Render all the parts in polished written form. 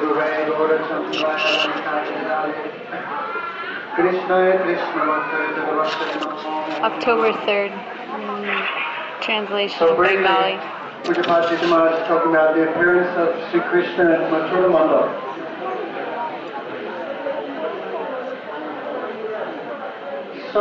October 3rd. Translation Bengali. Pujapati Maharaj is talking about the appearance of Sri Krishna at Mathura Mandal. So,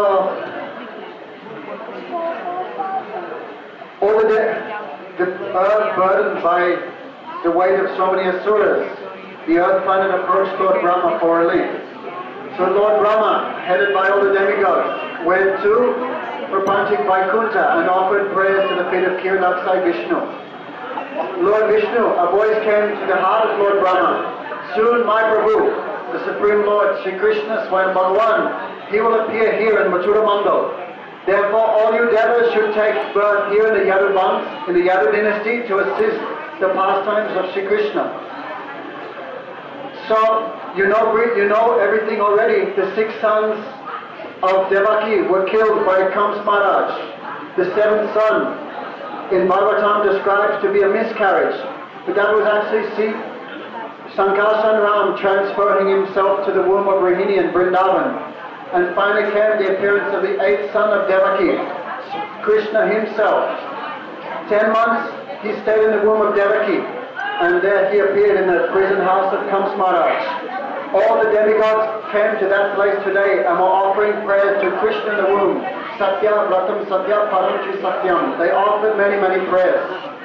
over the earth burdened by the weight of so many asuras, the earth planet approached Lord Brahma for relief. So Lord Brahma, headed by all the demigods, went to Prapanchik Vaikuntha and offered prayers to the feet of Kirinaksai Vishnu. Lord Vishnu, a voice came to the heart of Lord Brahma. Soon my Prabhu, the Supreme Lord Sri Krishna Swayam Bhagavan, he will appear here in Mathura Mandal. Therefore all you devas should take birth here in the Yadu Vans, in the Yadu dynasty, to assist the pastimes of Sri Krishna. So, you know everything already. The 6 sons of Devaki were killed by Kams Maharaj. The 7th son in Bhagavatam describes to be a miscarriage, but that was actually Sankarshan Ram transferring himself to the womb of Rohini and Vrindavan. And finally came the appearance of the 8th son of Devaki, Krishna himself. 10 months he stayed in the womb of Devaki, and there he appeared in the prison house of Kams Maharaj. All the demigods came to that place today and were offering prayers to Krishna in the womb. Satya, Vratam, Satya, Paramchi, Satyam. They offered many, many prayers.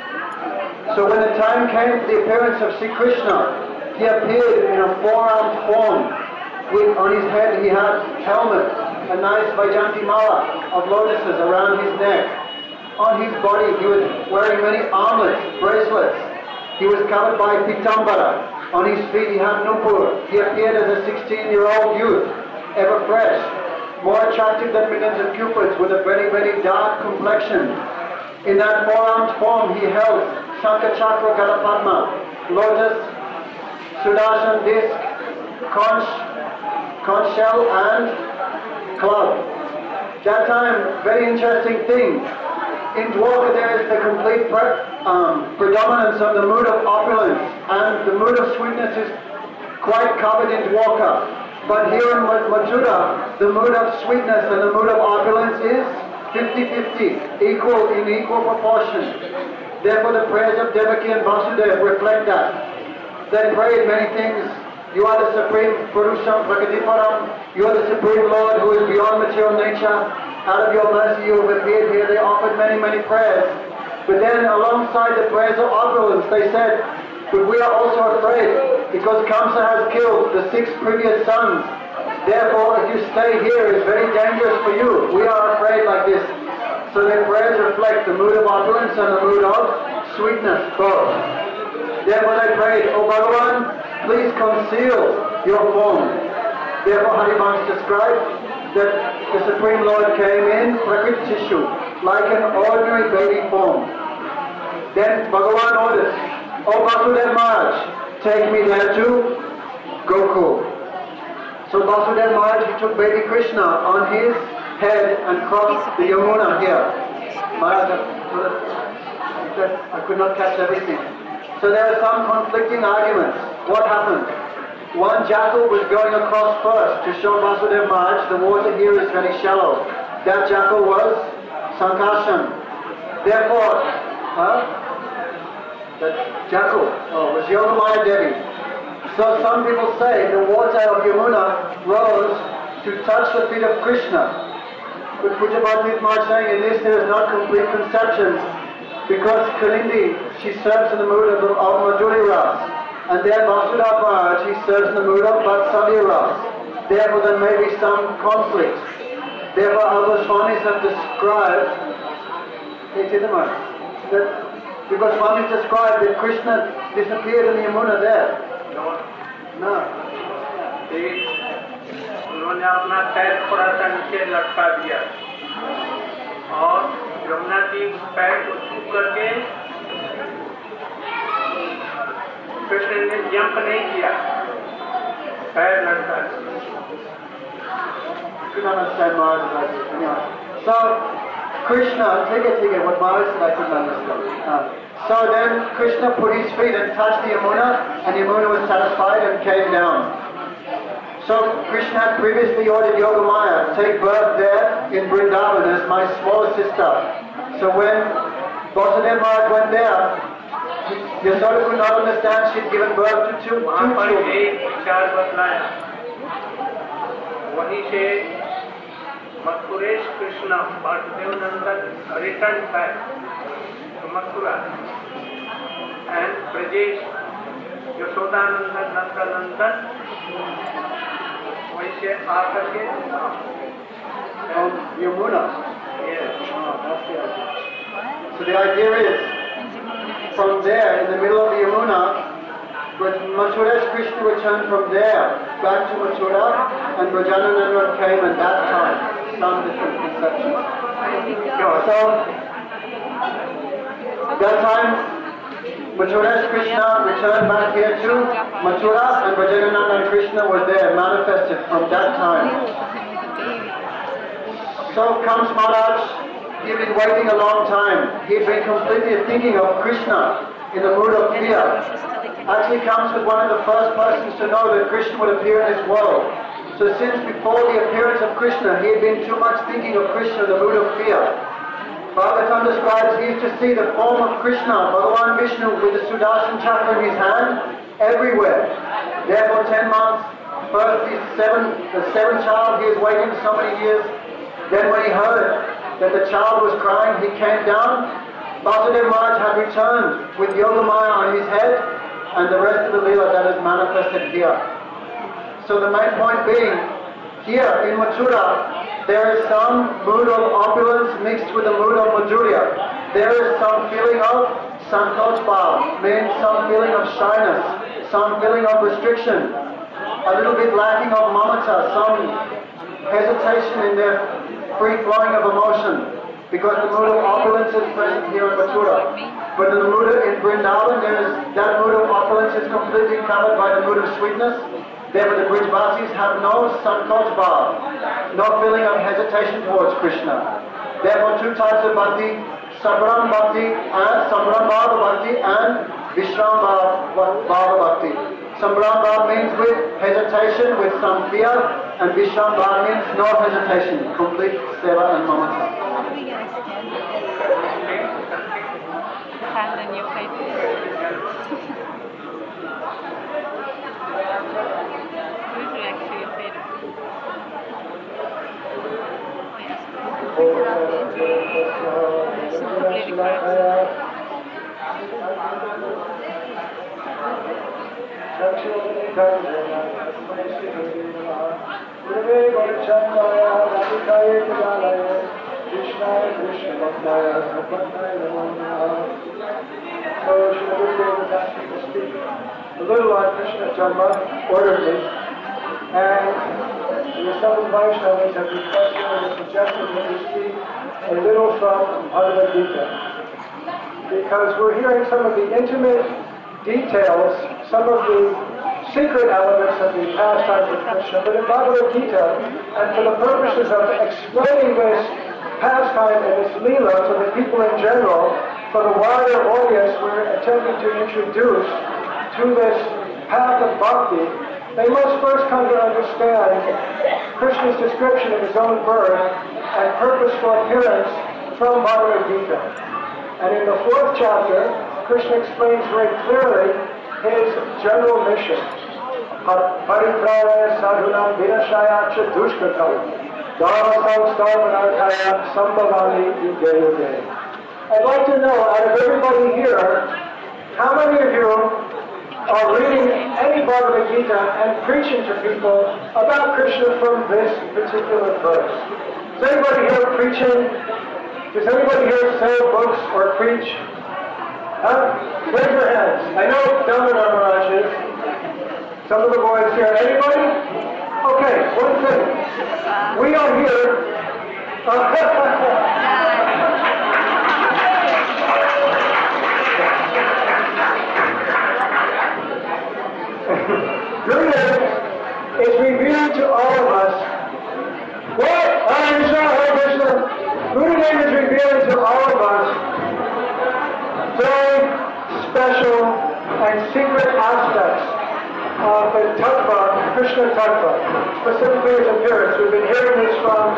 So when the time came for the appearance of Sri Krishna, he appeared in a 4-armed form. On his head he had a helmet, a nice Vaijanti mala of lotuses around his neck. On his body he was wearing many armlets, bracelets. He was covered by pitambara. On his feet he had nupur. He appeared as a 16-year-old youth, ever fresh, more attractive than millions of cupids, with a very, very dark complexion. In that 4-armed form he held Shankha Chakra Gadapadma, lotus, Sudarshan disc, conch shell and club. That time, very interesting thing. In Dwarka there is the complete predominance of the mood of opulence, and the mood of sweetness is quite covered in Dwarka. But here in Mathura, the mood of sweetness and the mood of opulence is 50-50, in equal proportion. Therefore the prayers of Devaki and Vasudeva reflect that. They prayed many things. You are the Supreme Purusham Prakatiparam. You are the Supreme Lord who is beyond material nature. Out of your mercy you have appeared here. They offered many, many prayers. But then alongside the prayers of opulence, they said, but we are also afraid because Kamsa has killed the 6 previous sons. Therefore, if you stay here, it's very dangerous for you. We are afraid like this. So their prayers reflect the mood of opulence and the mood of sweetness, both. Therefore they prayed, O Bhagavan, please conceal your form. Therefore Harivans described that the Supreme Lord came in Prakrit Shishu, like an ordinary baby form. Then Bhagavan ordered, O Vasudeva Maharaj, take me there to Gokul. So Vasudeva Maharaj, he took baby Krishna on his head and crossed the Yamuna here. Maharaj, I could not catch everything. So there are some conflicting arguments. What happened? One jackal was going across first to show Vasudeva Maharaj the water here is very shallow. That jackal was Sankarshan. Therefore, that jackal was Yogamaya Devi. So some people say the water of Yamuna rose to touch the feet of Krishna. But Pujapati Maharaj saying in this there is not complete conception, because Kalindi, she serves in the mood of Madhuri Ras. And then Vasudeva Maharaj, he serves in the mood of Vatsalya Ras. Therefore there may be some conflict. Therefore other Swamis have described, that because Swamis described that Krishna disappeared in the Yamuna there. No. उन्होंने अपना पैर थोड़ा सा नीचे लटका दिया और यमुना की पैर को छू करके कृष्ण ने जंप नहीं किया, पैर लटका दिया। So Krishna, take it, what Maharaj said I couldn't understand. So So then Krishna put his feet and touched the Yamuna, and Yamuna was satisfied and came down. So Krishna had previously ordered Yogamaya take birth there in Vrindavan as my small sister. So when Vasudeva Maharaj went there, Yasoda could not understand she'd given birth to two children. वहीं से मथुरेश कृष्ण वासुदेव नंदन returned back to Mathura, and Brajesh Yashodanandan Nandanandan वहीं से आकर के Yamuna. Yes. That's the idea. So the idea is, from there, in the middle of the Yamuna, but Mathura's Krishna returned from there back to Mathura, and Brajanandan came at that time. Some different conceptions. So, that time, Mathura's Krishna returned back here to Mathura, and Brajanandan Krishna was there, manifested from that time. So comes Maharaj, he'd been waiting a long time. He'd been completely thinking of Krishna in the mood of fear. Actually comes with one of the first persons to know that Krishna would appear in this world. So since before the appearance of Krishna, he had been too much thinking of Krishna in the mood of fear. Bhagavatam describes he used to see the form of Krishna, Bhagavan Vishnu, with the Sudarshan chakra in his hand, everywhere. Therefore 10 months, first the seventh child, he was waiting so many years. Then when he heard that the child was crying, he came down. Vasudeva Maharaj had returned with Yogamaya on his head, and the rest of the Leela that is manifested here. So the main point being, here in Mathura, there is some mood of opulence mixed with the mood of Madhurya. There is some feeling of Santosh Bhav, means some feeling of shyness, some feeling of restriction, a little bit lacking of mamata, some hesitation in their free flowing of emotion, because the mood of opulence is present here in Mathura. But in the mood in Vrindavan, that mood of opulence is completely covered by the mood of sweetness. Therefore the Brijvasis have no Sankoch Bhav, no feeling of hesitation towards Krishna. Therefore two types of bhakti, Sabram Bhakti and Sambram Bhava Bhakti and Vishram Bhava Bhakti. Sambram Bhava means with hesitation, with some fear, and Vishram Bhava means no hesitation, complete seva and mamata. Hand in your face. We should actually say it. A little on Krishna Janma orderly, and the assembled Vaishnavas have requested and suggested that we speak a little from Bhagavad Gita, because we're hearing some of the intimate details, some of the secret elements of the pastimes of Krishna, but in Bhagavad Gita, and for the purposes of explaining this pastime and this Leela to the people in general, for the wider audience we're attempting to introduce to this path of bhakti, they must first come to understand Krishna's description of his own birth and purposeful appearance from Bhagavad Gita. And in the 4th chapter, Krishna explains very clearly his general mission. Paritraya sadhunam vinashaya cha dushkatam dharma samstavanarthaya sambhavani yuge yuge. I'd like to know, out of everybody here, how many of you are reading any Bhagavad Gita and preaching to people about Krishna from this particular verse? Is anybody here preaching? Does anybody here sell books or preach? Raise your hands. I know Damodar Maharaj is. Some of the boys here. Anybody? Okay, one thing. We are here. Gurudev is revealing to all of us what Gurudev is revealing to all of us very special and secret aspects of the Tattva, Krishna Tattva, specifically his appearance. We've been hearing this from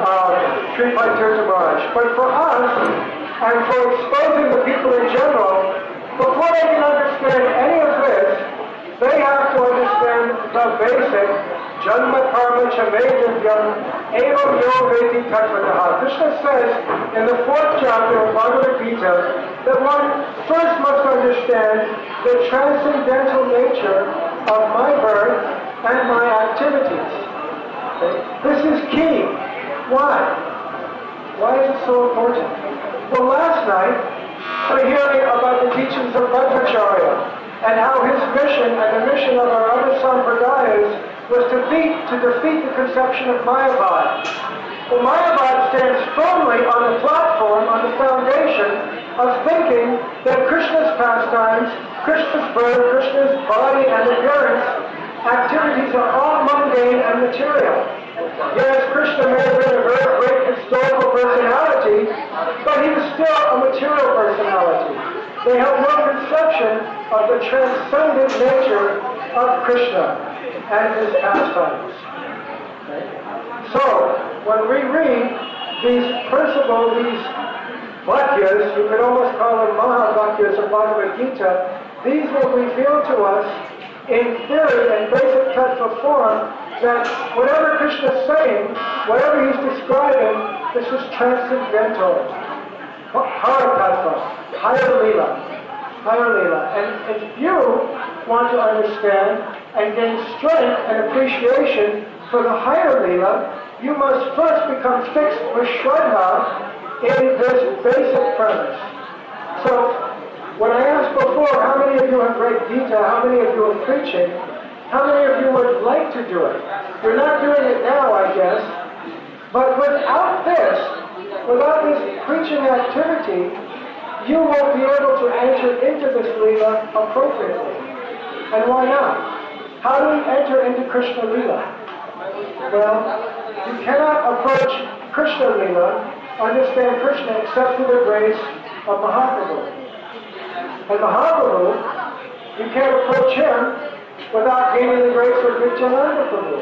Sripad Tirtha Maharaj. But for us, and for exposing the people in general, before they can understand any of this, they have to understand the basic Janma Karma Chamedyam Evam Yo Vedi Tattvataha. Krishna says in the 4th chapter of Bhagavad Gita that one first must understand the transcendental nature of my birth and my activities. Okay? This is key. Why? Why is it so important? Well, last night, we're hearing about the teachings of Madhvacharya and how his mission and the mission of our other sampradayas was to defeat the conception of Mayavad. Well, Mayavad stands firmly on the platform, on the foundation of thinking that Krishna's pastimes, Krishna's birth, Krishna's body and appearance, activities are all mundane and material. Yes, Krishna may have been a very great historical personality, but he was still a material personality. They have no conception of the transcendent nature of Krishna and his pastimes. Okay? So, when we read these principles, these Vakyas, you could almost call them Mahavakyas of Bhagavad Gita, these will reveal to us in theory and basic tattva form that whatever Krishna is saying, whatever he's describing, this is transcendental. Hara tattva, higher lila, higher lila. And if you want to understand and gain strength and appreciation for the higher lila, you must first become fixed with Shraddha in this basic premise. So, when I asked before, how many of you have read Gita, how many of you are preaching, how many of you would like to do it? You're not doing it now, I guess, but without this preaching activity, you won't be able to enter into this Leela appropriately. And why not? How do we enter into Krishna Leela? Well, you cannot approach Krishna Leela, understand Krishna, except through the grace of Mahaprabhu. And Mahaprabhu, you can't approach him without gaining the grace of Nityananda Prabhu.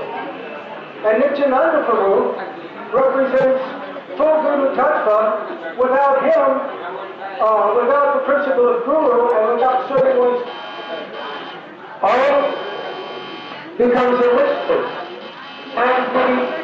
And Nityananda Prabhu represents full Guru Tattva. Without him, without the principle of Guru, and without serving one's, all becomes a mystery. And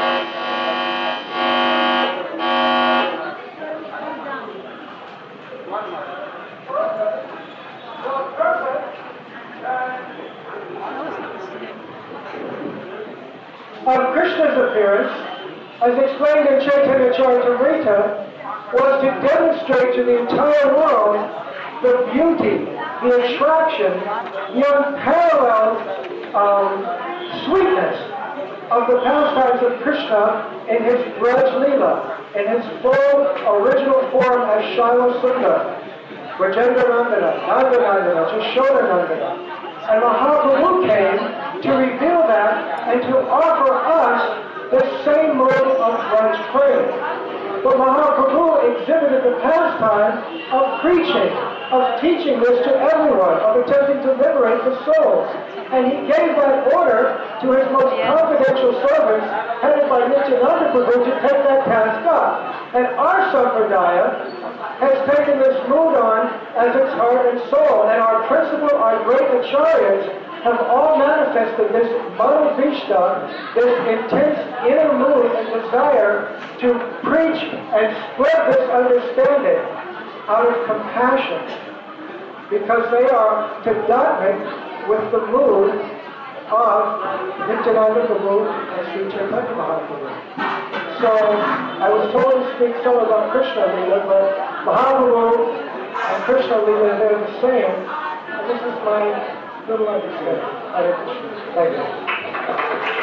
of Krishna's appearance, as explained in Chaitanya Charitamrita, was to demonstrate to the entire world the beauty, the attraction, the unparalleled sweetness of the pastimes of Krishna in his Braj Leela, in his full original form as Shaila Sundar, Brajendra Nandana, Nandanandana, Jashoda Nandana. And Mahaprabhu came to reveal that and to offer us the same mode of Braj praying. But Mahaprabhu exhibited the pastime of preaching, of teaching this to everyone, of attempting to liberate the souls. And he gave that order to his most confidential servants, headed by Nityananda Prabhu, to take that task up. And our Sampradaya has taken this mood on as its heart and soul. And our principal, our great acharyas, have all manifested this manavishta, this intense inner mood and desire to preach and spread this understanding out of compassion, because they are tadатmic with the mood of Nityananda Prabhu and Sri Chaitanya Mahaprabhu. So I was told to speak some about Krishna Leela, but Mahaprabhu and Krishna Leela, they're the same. And this is my little understanding. Hare Krishna. Thank you.